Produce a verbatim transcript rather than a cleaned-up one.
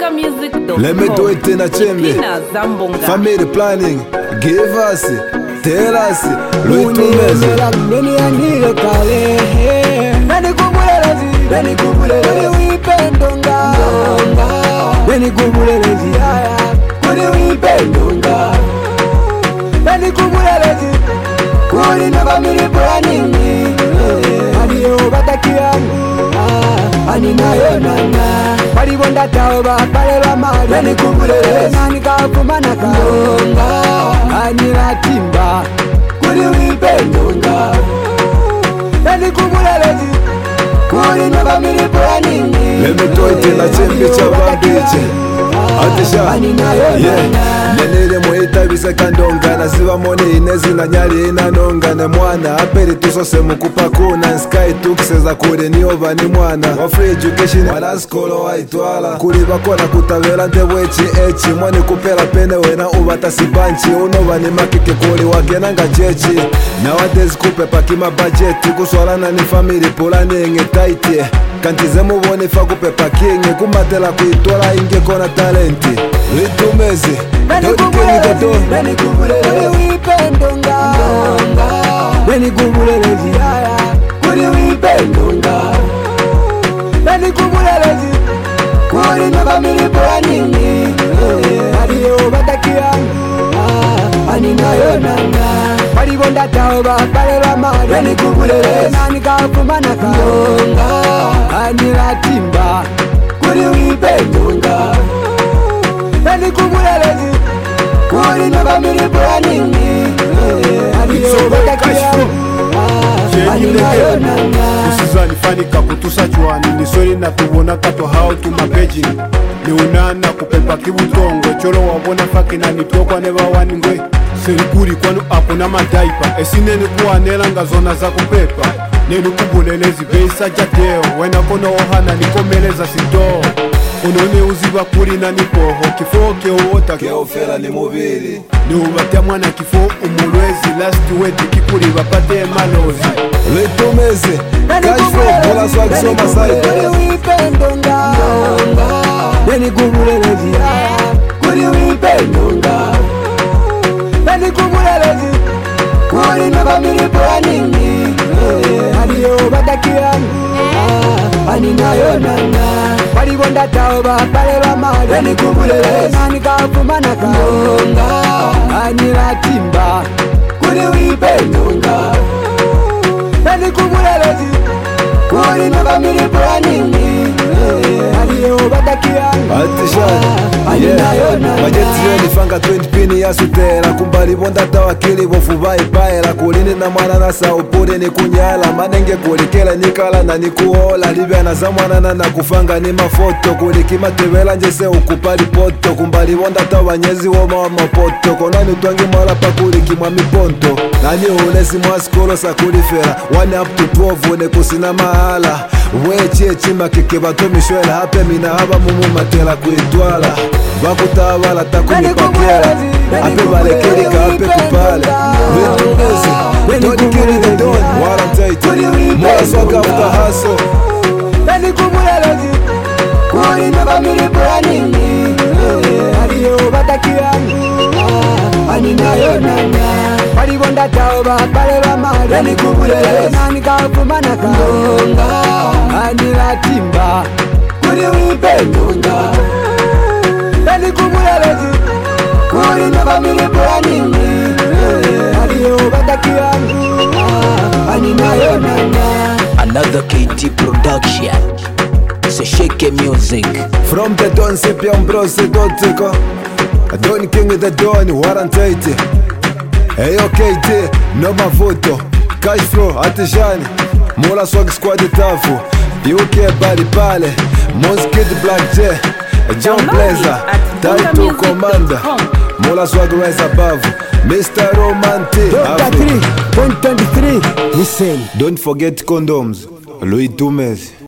Let me do it in a chamber. Family planning, give us, tell us, Louis Tumeze. Neni anile kale, neni kubulelezi, neni kubulelezi, wipendonga, neni kubulelezi, kuni wipendonga, neni kubulelezi, kuni na family planning, adiyo batakiyangu, ani nayo nana, pari bonda taoba, pare la mali, neni kubulelezi, nani kafumana kaonga, ani la timba, kuni wipendonga, neni kubulelezi, kuni na family planning. Let me do it in a chamber, chabambiche. Atisha, yeah. Nenele muhita bisa kandonga na siva mone inezi na nyali ina nonga ne mwana aperi tusose mukupa kuna sky tukiseza kure ni ova ni mwana wa free education wala skolo waitwala kuri bakona kutabera ntebwechi echi mwani kupera pene wena ubata sibanchi unova ni makike kuri wagenanga chechi na wadezi kupe pakima budget kuswalana ni family planning tight kantize mubone fa kupe pakinge kumatela kuitwala inge kona talenti Ritumeze Neni kubulelezi, neni kubulelezi, wipendonga, neni kubulelezi, kuni wipendonga, neni kubulelezi, kuni na family planning, adiyo batakiyangu, ani nayo nana, pari bonda taoba, pare la mali, neni kubulelezi, nani kafumana kaonga, ani la timba, kuni wipendonga, neni kubulelezi, kuni na family planning, adiyo batakiyangu, ani nayo nana. Usizani fanika kutusa chuani nisoni na tubona kato hao tumapeji ni unana kupepa kibutongo cholo wabona fakina nitokwa neba waningwe serikuri kwanu apona madaipa esineni kuwanela nga zona za kupepa nenu kubulelezi beisa jateo wena kono ohana nikomeleza sito unone uziba kuri na nipoho kifo keota keofela ni mubiri ni ubatia mwana kifo umulwezi last weti kikuri bapate malozi Ritumeze Kashfo bola swag soma saito Kuni wipendonga, neni kubulelezi, kuni wipendonga, neni kubulelezi, kuni na family planning, adiyo batakiyangu, ani nayo nana, pari bonda taoba, pare la mali, neni kubulelezi, nani kafumana kaonga, ani la timba, kuni wipendonga, neni kubulelezi, kuni na family planning, adiyo batakiyangu, Atisha, yeah. Bajeti yoni fanga twenty pini ya sutera kumbali bonda tawakili bofu bai paera kulini na mwana na saupure ni kunyala manenge kulikela nikala na nikuola libya na zamwana na kufanga ni mafoto kulikima tevela njese ukupali poto kumbali bonda tawanyezi woma wa mapoto konani utwangi mwala pakuliki mwa miponto nani unesi mwaskolo sa kulifera one up to twelve une kusina mahala weche chima keke bato mishwela hape mina haba mumu matela kuitwala bakutabala takumi pakela hape balekelika hape kupale Ritumeze Don't kill the don Warranty More swag after hustle neni kubulelezi, kuni na family planning, adiyo batakiyangu, ani nayo nana, pari bonda taoba, pare la mali, neni kubulelezi, nani kafumana kaonga, ani la timba, kuni wipendonga, neni kubulelezi, kuni na family planning, adiyo batakiyangu, ani nayo nana. Another K T production. C'est Shake Music. From the Don Sipion Bros Dotiko Don King the Don Warranty Eyo K T No Mavuto Cashflow Atishani Mola Swag Squad Tafu U K Bali Pale Monskid Black J John Blazer Taito Commander Mola Swag Rise Above Mister Romantic three point two three Listen. Don't forget condoms Louis Tumeze.